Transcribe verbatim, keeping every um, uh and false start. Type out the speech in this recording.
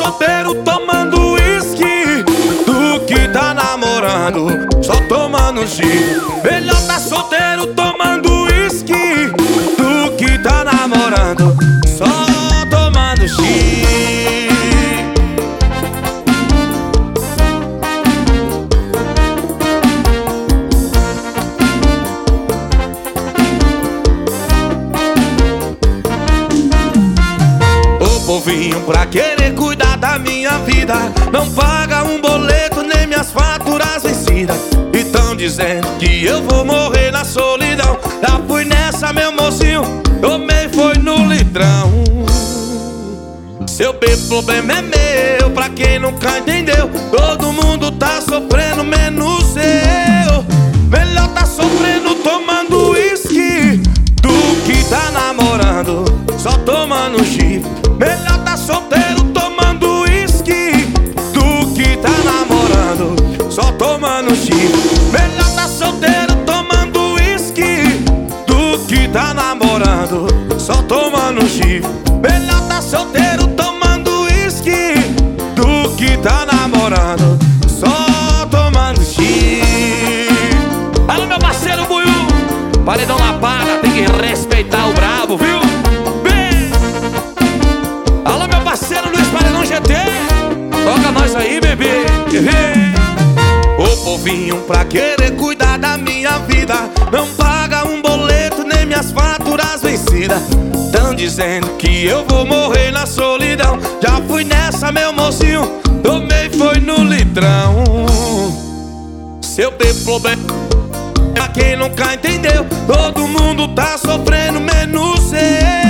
solteiro tomando uísque do que tá namorando, só tomando gin. Melhor tá solteiro tomando uísque do que tá namorando, só tomando gin. O povinho pra querer cuidar da minha vida não paga um boleto nem minhas faturas vencidas. E tão dizendo que eu vou morrer na solidão. Já fui nessa, meu mocinho, tomei foi no litrão. Seu problema é meu, pra quem nunca entendeu. Todo mundo tá sofrendo, menos eu. Melhor tá sofrendo tomando uísque do que tá namorando, só tomando chifre. Melhor tá solteiro tomando uísque do que tá namorando, só tomando chifre. Melhor tá solteiro tomando uísque do que tá namorando, só tomando chifre. Melhor tá solteiro tomando uísque do que tá namorando, só tomando chifre. Alô, meu parceiro Buiú, paredão na paga, tem que respeitar o brabo, viu? Bem. Alô, meu parceiro Luiz Paredão G T, toca nós aí, bebê. O povinho pra querer cuidar da minha vida não paga um boleto nem minhas faturas vencidas. Tão dizendo que eu vou morrer na solidão. Já fui nessa, meu mocinho, tomei foi no litrão. Seu problema, pra quem nunca entendeu, todo mundo tá sofrendo, menos eu.